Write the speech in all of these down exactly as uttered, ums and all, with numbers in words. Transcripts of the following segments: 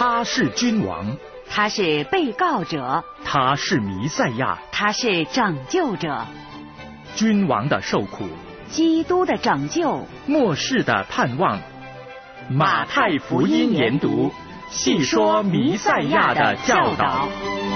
他是君王， 他是被告者， 他是弥赛亚， 他是拯救者。 君王的受苦， 基督的拯救， 末世的盼望。马太福音研读，细说弥赛亚的教导。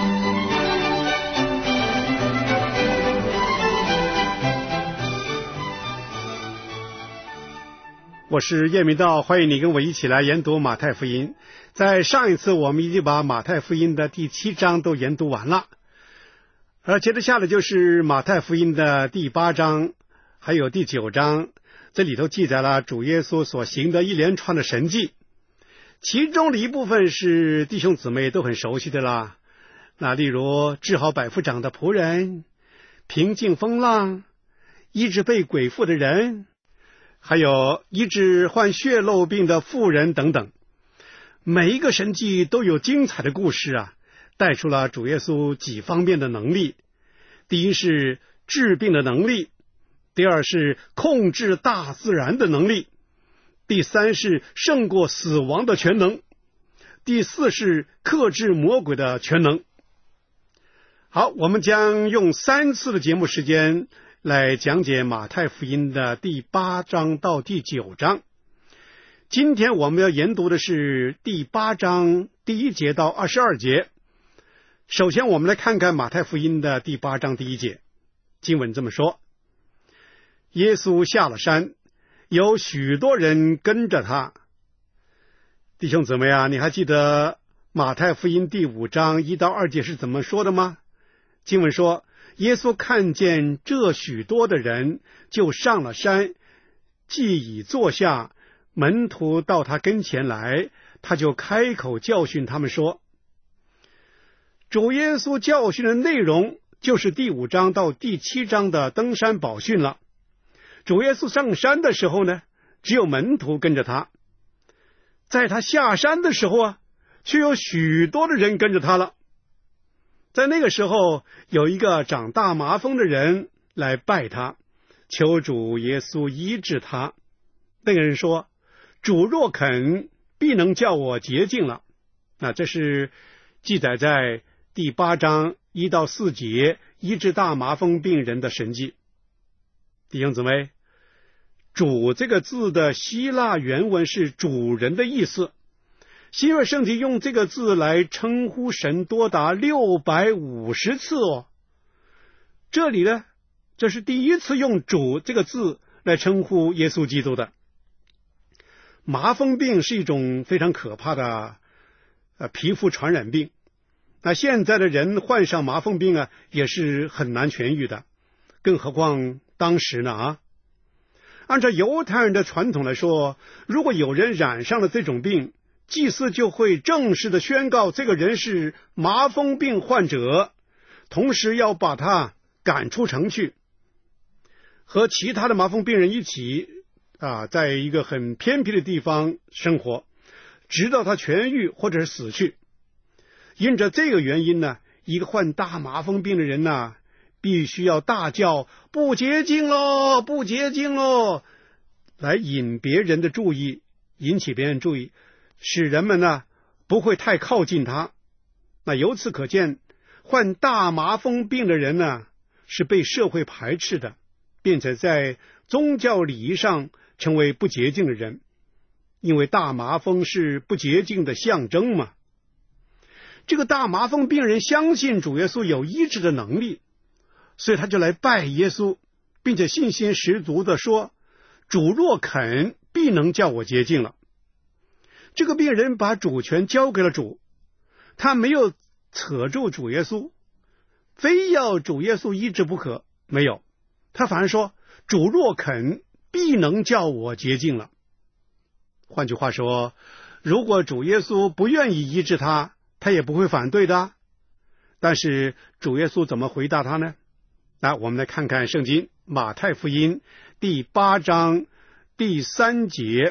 我是叶明道，欢迎你跟我一起来研读马太福音。在上一次我们已经把马太福音的第七章都研读完了，而接着下来就是马太福音的第八章还有第九章，这里头记载了主耶稣所行的一连串的神迹，其中的一部分是弟兄姊妹都很熟悉的啦，那例如治好百夫长的仆人，平静风浪，医治被鬼附的人，还有医治患血漏病的妇人等等。每一个神迹都有精彩的故事啊，带出了主耶稣几方面的能力。第一是治病的能力，第二是控制大自然的能力，第三是胜过死亡的全能，第四是克制魔鬼的全能。好，我们将用三次的节目时间来讲解马太福音的第八章到第九章。今天我们要研读的是第八章第一节到二十二节。首先我们来看看马太福音的第八章第一节，经文这么说：耶稣下了山，有许多人跟着他。弟兄姊妹啊，你还记得马太福音第五章一到二节是怎么说的吗？经文说，耶稣看见这许多的人，就上了山，既已坐下，门徒到他跟前来，他就开口教训他们说。主耶稣教训的内容就是第五章到第七章的登山宝训了。主耶稣上山的时候呢，只有门徒跟着他，在他下山的时候啊，却有许多的人跟着他了。在那个时候，有一个长大麻风的人来拜他，求主耶稣医治他。那个人说，主若肯，必能叫我洁净了。那这是记载在第八章一到四节医治大麻风病人的神迹。弟兄姊妹，主这个字的希腊原文是主人的意思，新约圣经用这个字来称呼神多达六百五十次哦。这里呢，这是第一次用主这个字来称呼耶稣基督的。麻风病是一种非常可怕的呃皮肤传染病，那现在的人患上麻风病啊，也是很难痊愈的，更何况当时呢啊。按照犹太人的传统来说，如果有人染上了这种病，祭司就会正式的宣告这个人是麻风病患者，同时要把他赶出城去，和其他的麻风病人一起啊，在一个很偏僻的地方生活，直到他痊愈或者是死去。因着这个原因呢，一个患大麻风病的人呢，必须要大叫不洁净咯，不洁净咯，来引别人的注意，引起别人注意，使人们呢不会太靠近他。那由此可见，患大麻风病的人呢是被社会排斥的，并且在宗教礼仪上成为不洁净的人，因为大麻风是不洁净的象征嘛。这个大麻风病人相信主耶稣有医治的能力，所以他就来拜耶稣，并且信心十足的说，主若肯，必能叫我洁净了。这个病人把主权交给了主，他没有扯住主耶稣，非要主耶稣医治不可，没有，他反而说，主若肯，必能叫我洁净了。换句话说，如果主耶稣不愿意医治他，他也不会反对的。但是主耶稣怎么回答他呢？那我们来看看圣经马太福音第八章第三节，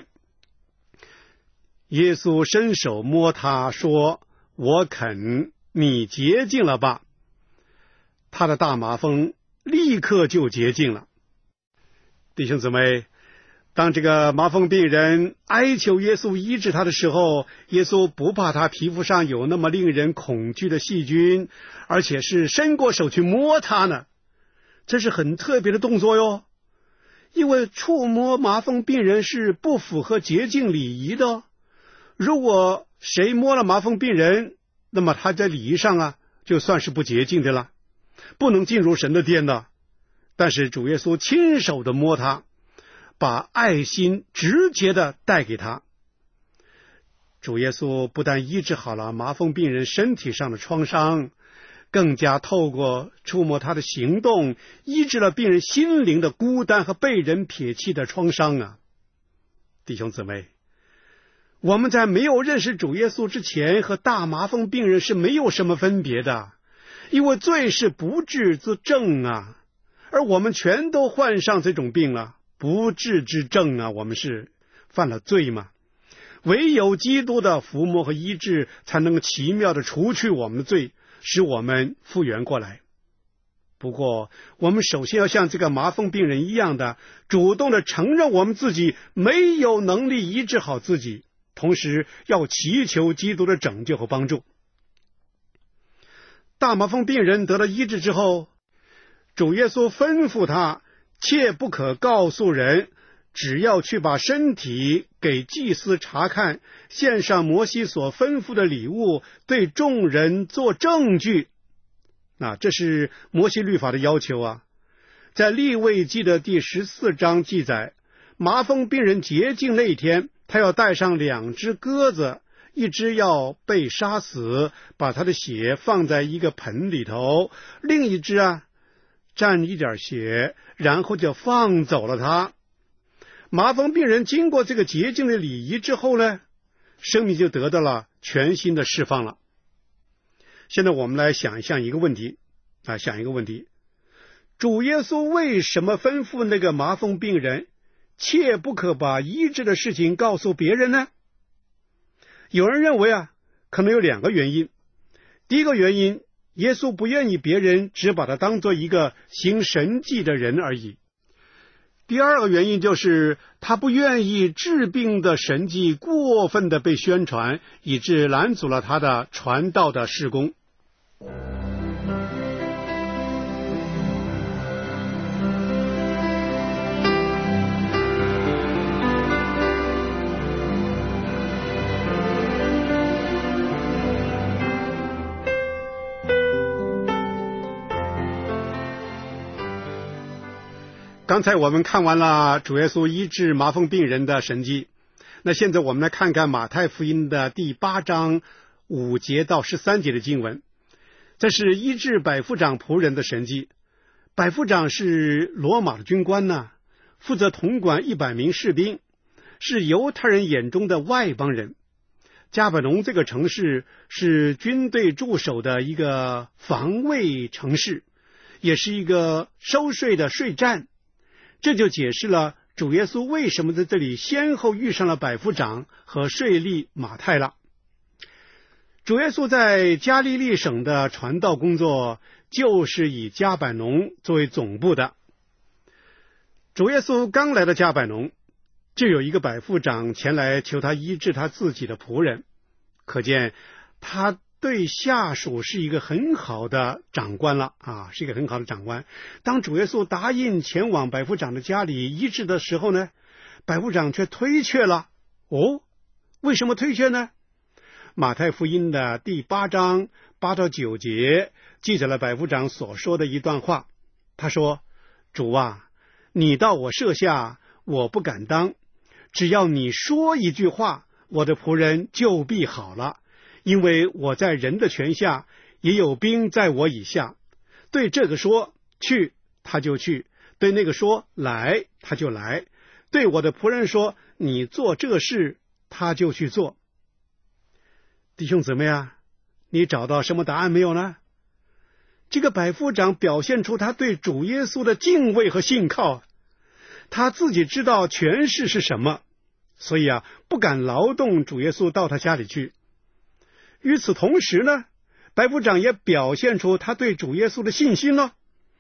耶稣伸手摸他说，我肯，你洁净了吧。他的大麻风立刻就洁净了。弟兄姊妹， 当这个麻风病人哀求耶稣医治他的时候，耶稣不怕他皮肤上有那么令人恐惧的细菌，而且是伸过手去摸他呢。这是很特别的动作哟，因为触摸麻风病人是不符合洁净礼仪的。如果谁摸了麻风病人，那么他在礼仪上啊就算是不洁净的了，不能进入神的殿的。但是主耶稣亲手的摸他，把爱心直接的带给他。主耶稣不但医治好了麻风病人身体上的创伤，更加透过触摸他的行动，医治了病人心灵的孤单和被人撇弃的创伤啊！弟兄姊妹，我们在没有认识主耶稣之前，和大麻风病人是没有什么分别的，因为罪是不治之症啊，而我们全都患上这种病了，不治之症啊，我们是犯了罪嘛。唯有基督的抚摸和医治，才能奇妙的除去我们的罪，使我们复原过来。不过我们首先要像这个麻风病人一样的，主动的承认我们自己没有能力医治好自己，同时要祈求基督的拯救和帮助。大麻风病人得了医治之后，主耶稣吩咐他切不可告诉人，只要去把身体给祭司查看，献上摩西所吩咐的礼物，对众人做证据。那这是摩西律法的要求啊。在利未记的第十四章记载，麻风病人洁净那天，他要带上两只鸽子，一只要被杀死，把他的血放在一个盆里头，另一只啊沾一点血，然后就放走了他。麻风病人经过这个洁净的礼仪之后呢，生命就得到了全新的释放了。现在我们来想一想一个问题啊，想一个问题，主耶稣为什么吩咐那个麻风病人切不可把医治的事情告诉别人呢？有人认为啊，可能有两个原因。第一个原因，耶稣不愿意别人只把他当做一个行神迹的人而已。第二个原因就是他不愿意治病的神迹过分的被宣传，以致拦阻了他的传道的事工。刚才我们看完了主耶稣医治麻风病人的神迹，那现在我们来看看马太福音的第八章五节到十三节的经文。这是医治百夫长仆人的神迹。百夫长是罗马的军官呢，负责统管一百名士兵，是犹太人眼中的外邦人。加百农这个城市是军队驻守的一个防卫城市，也是一个收税的税站。这就解释了主耶稣为什么在这里先后遇上了百夫长和税吏马太了。主耶稣在加利利省的传道工作就是以加百农作为总部的。主耶稣刚来到加百农，就有一个百夫长前来求他医治他自己的仆人，可见他对下属是一个很好的长官了啊，是一个很好的长官。当主耶稣答应前往百夫长的家里医治的时候呢，百夫长却推却了。哦，为什么推却呢？马太福音的第八章八到九节记载了百夫长所说的一段话。他说：主啊，你到我舍下，我不敢当，只要你说一句话，我的仆人就必好了。因为我在人的权下，也有兵在我以下。对这个说去，他就去；对那个说来，他就来；对我的仆人说你做这事，他就去做。弟兄姊妹啊，你找到什么答案没有呢？这个百夫长表现出他对主耶稣的敬畏和信靠，他自己知道权势是什么，所以啊，不敢劳动主耶稣到他家里去。与此同时呢，百夫长也表现出他对主耶稣的信心了。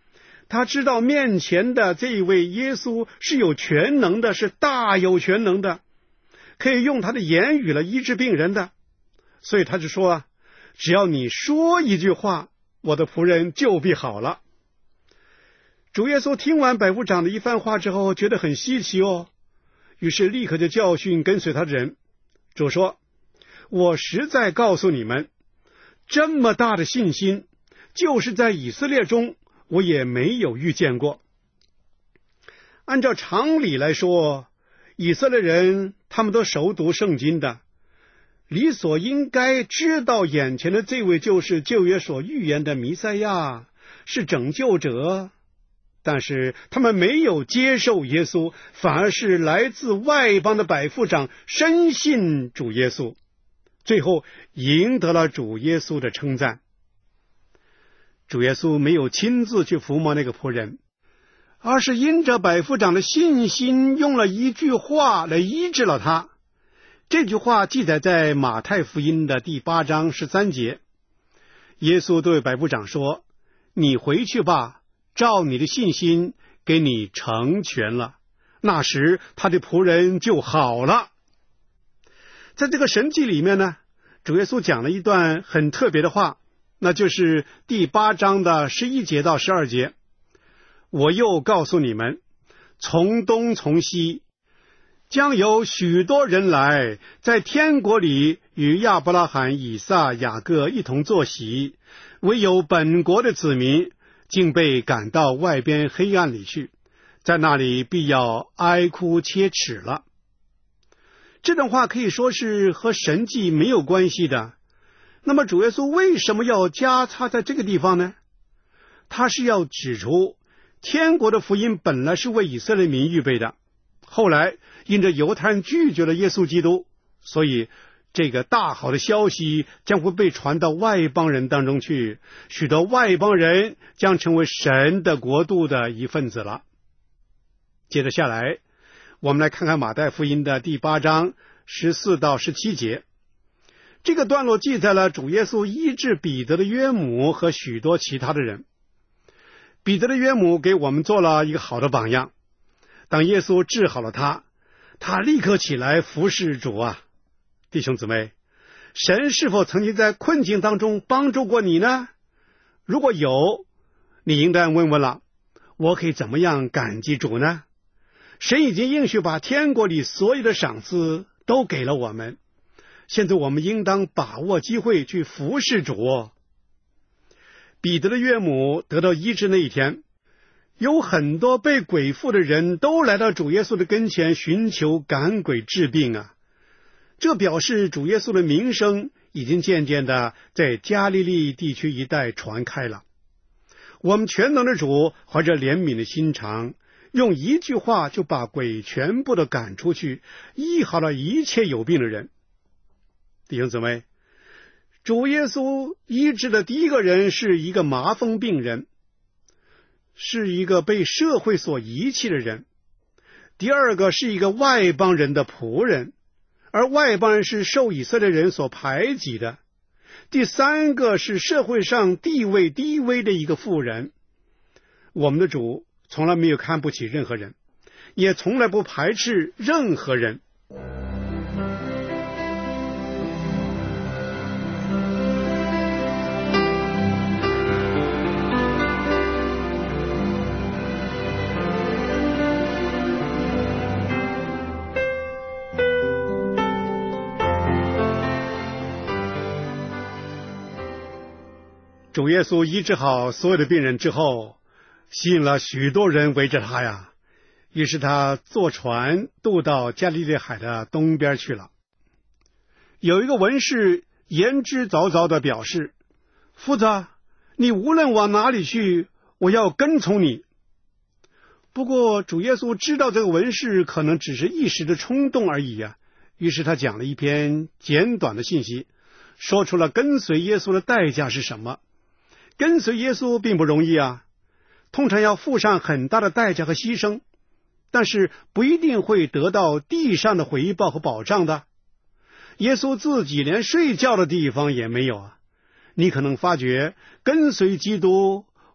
他知道面前的这一位耶稣是有全能的，是大有全能的，可以用他的言语来医治病人的。所以他就说啊，只要你说一句话，我的仆人就必好了。主耶稣听完百夫长的一番话之后，觉得很稀奇哦，于是立刻就教训跟随他的人。主说，我实在告诉你们，这么大的信心，就是在以色列中我也没有遇见过。按照常理来说，以色列人他们都熟读圣经的，理所应该知道眼前的这位就是旧约所预言的弥赛亚，是拯救者。但是他们没有接受耶稣，反而是来自外邦的百夫长深信主耶稣，最后赢得了主耶稣的称赞。主耶稣没有亲自去抚摸那个仆人，而是因着百夫长的信心，用了一句话来医治了他。这句话记载在马太福音的第八章十三节。耶稣对百夫长说，你回去吧，照你的信心给你成全了。那时他的仆人就好了。在这个神迹里面呢，主耶稣讲了一段很特别的话，那就是第八章的十一节到十二节。我又告诉你们，从东从西将有许多人来，在天国里与亚伯拉罕、以撒、雅各一同坐席，唯有本国的子民竟被赶到外边黑暗里去，在那里必要哀哭切齿了。这段话可以说是和神迹没有关系的。那么主耶稣为什么要加插在这个地方呢？他是要指出，天国的福音本来是为以色列民预备的，后来因着犹太人拒绝了耶稣基督，所以这个大好的消息将会被传到外邦人当中去，许多外邦人将成为神的国度的一份子了。接着下来，我们来看看马太福音的第八章十四到十七节。这个段落记载了主耶稣医治彼得的岳母和许多其他的人。彼得的岳母给我们做了一个好的榜样。当耶稣治好了他，他立刻起来服侍主啊。弟兄姊妹，神是否曾经在困境当中帮助过你呢？如果有，你应当问问了，我可以怎么样感激主呢？神已经应许把天国里所有的赏赐都给了我们，现在我们应当把握机会去服侍主。彼得的岳母得到医治那一天，有很多被鬼附的人都来到主耶稣的跟前寻求赶鬼治病啊。这表示主耶稣的名声已经渐渐的在加利利地区一带传开了。我们全能的主怀着怜悯的心肠，用一句话就把鬼全部的赶出去，医好了一切有病的人。弟兄姊妹，主耶稣医治的第一个人是一个麻风病人，是一个被社会所遗弃的人。第二个是一个外邦人的仆人，而外邦人是受以色列人所排挤的。第三个是社会上地位低微的一个妇人。我们的主从来没有看不起任何人，也从来不排斥任何人。主耶稣医治好所有的病人之后，吸引了许多人围着他呀。于是他坐船渡到加利利海的东边去了。有一个文士言之凿凿地表示，夫子，你无论往哪里去，我要跟从你。不过主耶稣知道这个文士可能只是一时的冲动而已啊，于是他讲了一篇简短的信息，说出了跟随耶稣的代价是什么。跟随耶稣并不容易啊，通常要付上很大的代价和牺牲，但是不一定会得到地上的回报和保障的。耶稣自己连睡觉的地方也没有啊。你可能发觉跟随基督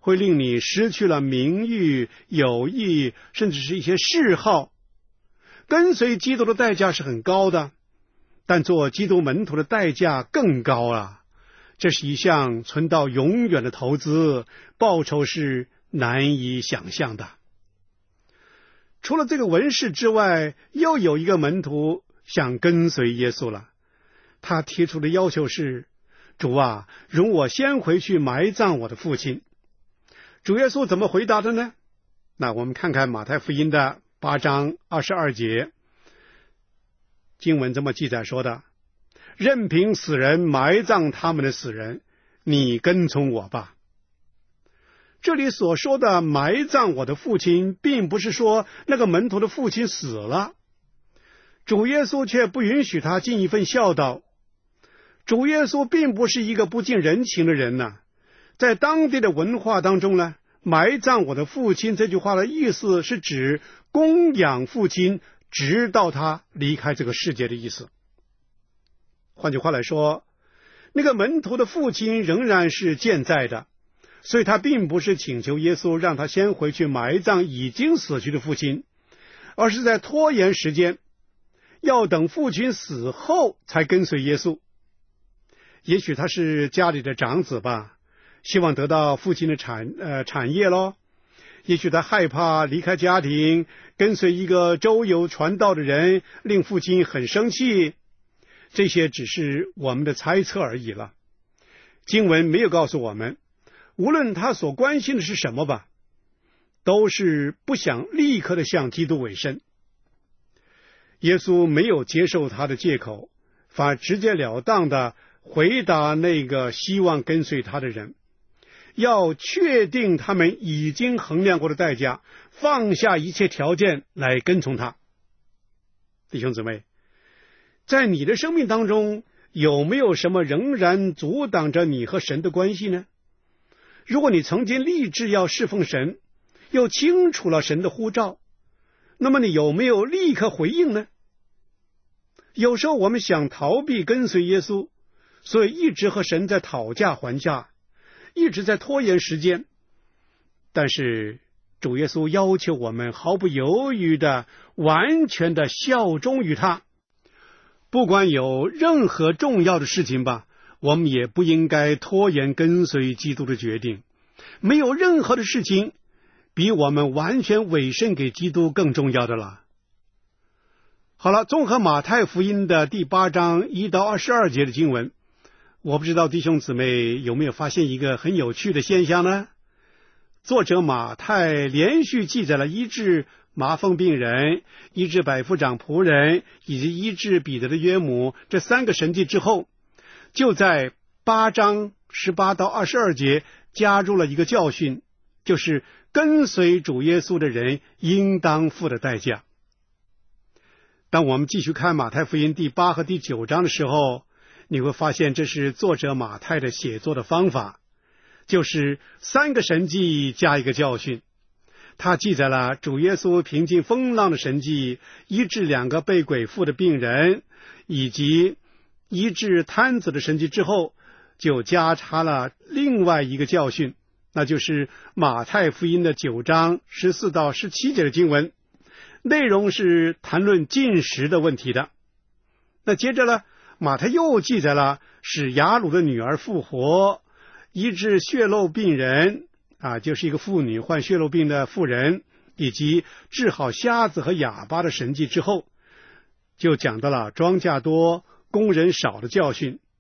会令你失去了名誉、友谊，甚至是一些嗜好。跟随基督的代价是很高的，但做基督门徒的代价更高啊！这是一项存到永远的投资，报酬是难以想象的。除了这个文士之外，又有一个门徒想跟随耶稣了。他提出的要求是：主啊，容我先回去埋葬我的父亲。主耶稣怎么回答的呢？那我们看看马太福音的八章二十二节，经文这么记载说的：任凭死人埋葬他们的死人，你跟从我吧。这里所说的埋葬我的父亲，并不是说那个门徒的父亲死了，主耶稣却不允许他尽一份孝道。主耶稣并不是一个不近人情的人呢。在当地的文化当中呢，埋葬我的父亲这句话的意思是指供养父亲直到他离开这个世界的意思。换句话来说，那个门徒的父亲仍然是健在的，所以他并不是请求耶稣让他先回去埋葬已经死去的父亲，而是在拖延时间，要等父亲死后才跟随耶稣。也许他是家里的长子吧，希望得到父亲的产呃产业咯。也许他害怕离开家庭，跟随一个周游传道的人，令父亲很生气。这些只是我们的猜测而已了。经文没有告诉我们，无论他所关心的是什么吧，都是不想立刻的向基督委身。耶稣没有接受他的借口，反而直截了当的回答那个希望跟随他的人，要确定他们已经衡量过的代价，放下一切条件来跟从他。弟兄姊妹，在你的生命当中，有没有什么仍然阻挡着你和神的关系呢？如果你曾经立志要侍奉神，又清楚了神的呼召，那么你有没有立刻回应呢？有时候我们想逃避跟随耶稣，所以一直和神在讨价还价，一直在拖延时间。但是主耶稣要求我们毫不犹豫的完全的效忠于他。不管有任何重要的事情吧，我们也不应该拖延跟随基督的决定。没有任何的事情比我们完全委身给基督更重要的了。好了，综合马太福音的第八章一到二十二节的经文，我不知道弟兄姊妹有没有发现一个很有趣的现象呢？作者马太连续记载了医治麻风病人、医治百夫长仆人以及医治彼得的约母这三个神迹之后，就在八章十八到二十二节加入了一个教训，就是跟随主耶稣的人应当付的代价。当我们继续看马太福音第八和第九章的时候，你会发现这是作者马太的写作的方法，就是三个神迹加一个教训。他记载了主耶稣平静风浪的神迹，医治两个被鬼附的病人，以及医治瘫子的神迹之后，就加插了另外一个教训，那就是马太福音的九章十四到十七节的经文，内容是谈论禁食的问题的。那接着呢，马太又记载了使雅鲁的女儿复活，医治血漏病人啊，就是一个妇女患血漏病的妇人，以及治好瞎子和哑巴的神迹之后，就讲到了庄稼多工人少的教训，